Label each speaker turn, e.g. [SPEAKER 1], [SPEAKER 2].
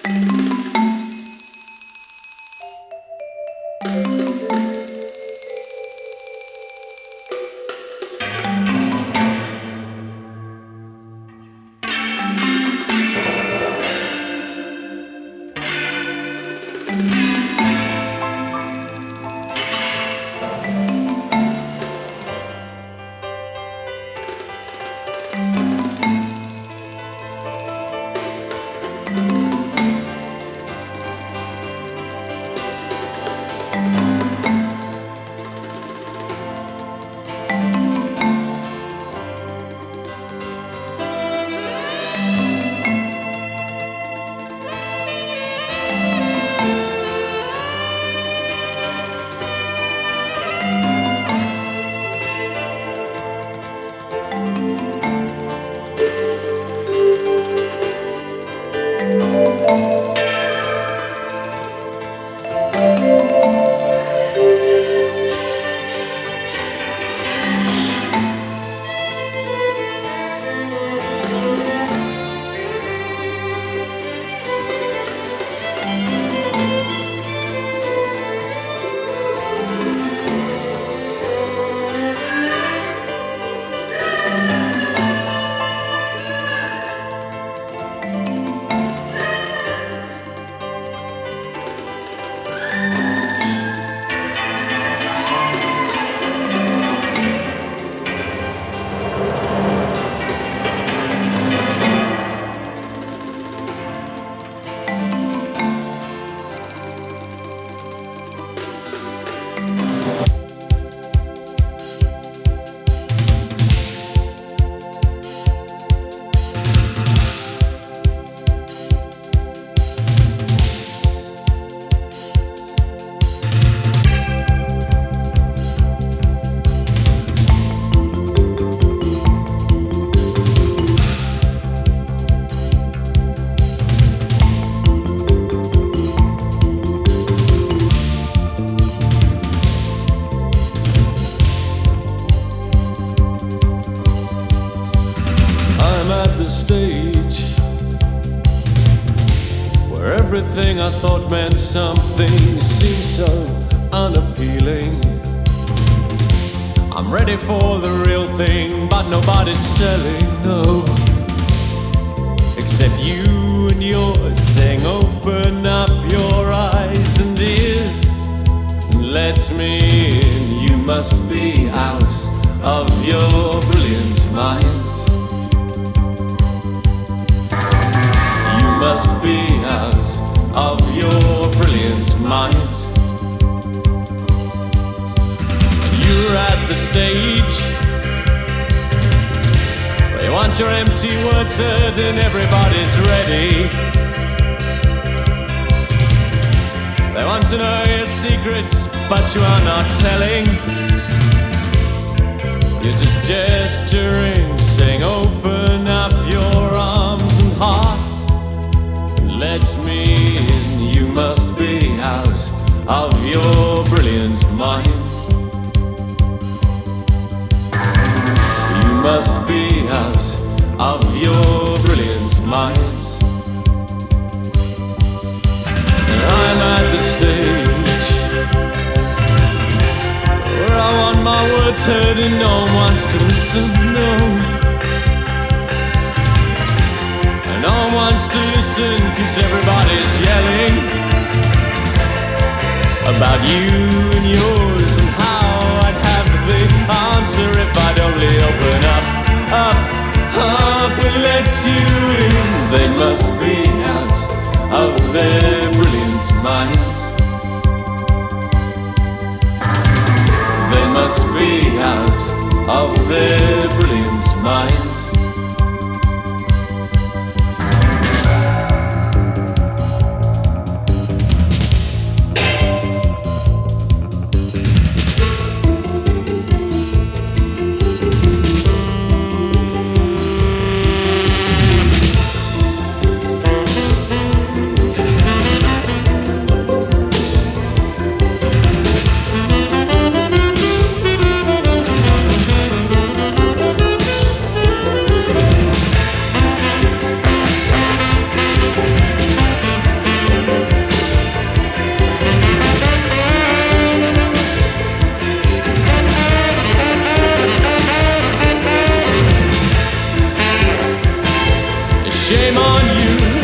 [SPEAKER 1] Everything I thought meant something seems so unappealing. I'm ready for the real thing, but nobody's selling, no. Except you and yours saying open up your eyes and ears and let me in. You must be out of your brilliant mind. You must be out of your brilliant mind. You're at the stage where you want your empty words heard and everybody's ready. They want to know your secrets, but you are not telling. You're just gesturing, saying open up your arms and heart. Let me in. You must be out of your brilliant mind. You must be out of your brilliant mind. And I'm at the stage where I want my words heard and no one wants to listen, no. No one wants to listen, 'cause everybody's yelling about you and yours and how I'd have the answer if I'd only open up and let you in. They must be out of their brilliant minds. They must be out of their brilliant minds. shame on you.